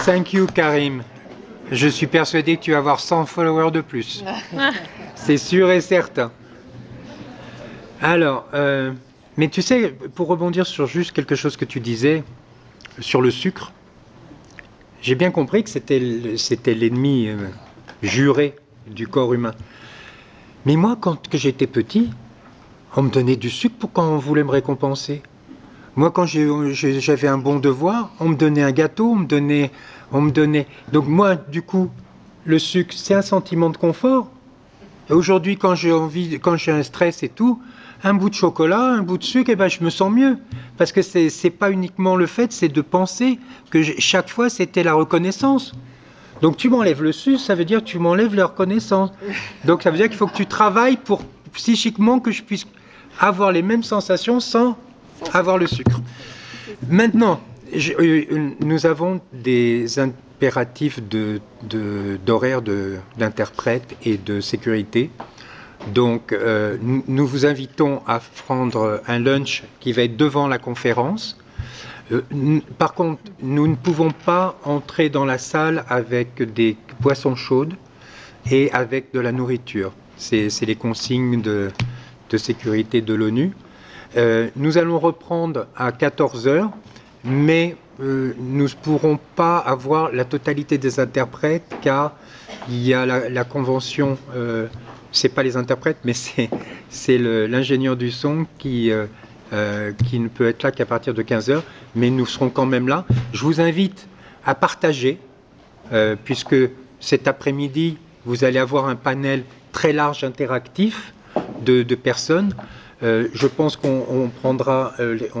Thank you, Karim. Je suis persuadé que tu vas avoir 100 followers de plus. C'est sûr et certain. Alors, mais tu sais, pour rebondir sur juste quelque chose que tu disais, sur le sucre, j'ai bien compris que c'était l'ennemi juré du corps humain. Mais moi, quand j'étais petit, on me donnait du sucre pour quand on voulait me récompenser. Moi, quand j'avais un bon devoir, on me donnait un gâteau, on me donnait. Donc moi, du coup, le sucre, c'est un sentiment de confort. Et aujourd'hui, quand j'ai un stress et tout, un bout de chocolat, un bout de sucre, eh ben, je me sens mieux. Parce que c'est pas uniquement le fait, c'est de penser que chaque fois, c'était la reconnaissance. Donc tu m'enlèves le sucre, ça veut dire que tu m'enlèves la reconnaissance. Donc ça veut dire qu'il faut que tu travailles pour psychiquement que je puisse avoir les mêmes sensations sans avoir le sucre. Maintenant, nous avons des impératifs d'horaire d'interprète et de sécurité. Donc, nous vous invitons à prendre un lunch qui va être devant la conférence. Par contre, nous ne pouvons pas entrer dans la salle avec des boissons chaudes et avec de la nourriture. C'est les consignes de sécurité de l'ONU. Nous allons reprendre à 14 heures, mais nous ne pourrons pas avoir la totalité des interprètes car il y a la convention, c'est pas les interprètes, mais c'est l'ingénieur du son qui ne peut être là qu'à partir de 15 heures, mais nous serons quand même là. Je vous invite à partager, puisque cet après-midi, vous allez avoir un panel très large interactif de personnes. Je pense qu'on prendra,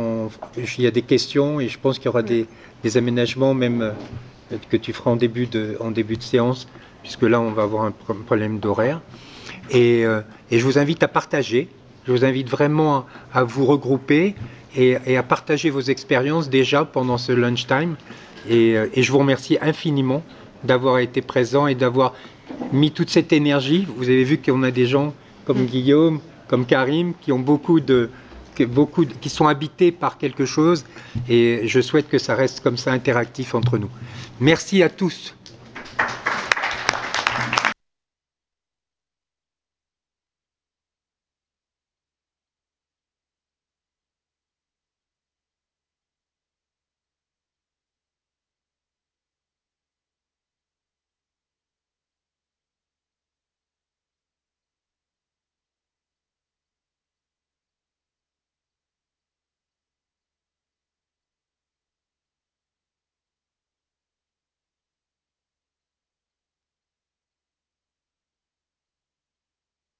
il y a des questions et je pense qu'il y aura des aménagements même que tu feras en début de séance, puisque là on va avoir un problème d'horaire. Et je vous invite à partager, je vous invite vraiment à vous regrouper et à partager vos expériences déjà pendant ce lunchtime. Et je vous remercie infiniment d'avoir été présent et d'avoir mis toute cette énergie. Vous avez vu qu'on a des gens comme Guillaume, comme Karim, qui ont qui sont habités par quelque chose. Et je souhaite que ça reste comme ça interactif entre nous. Merci à tous.